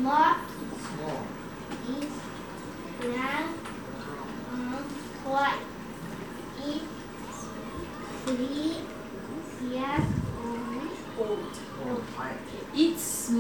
Small. Small. Is young. White. Is 3 years old. Old. Old. It's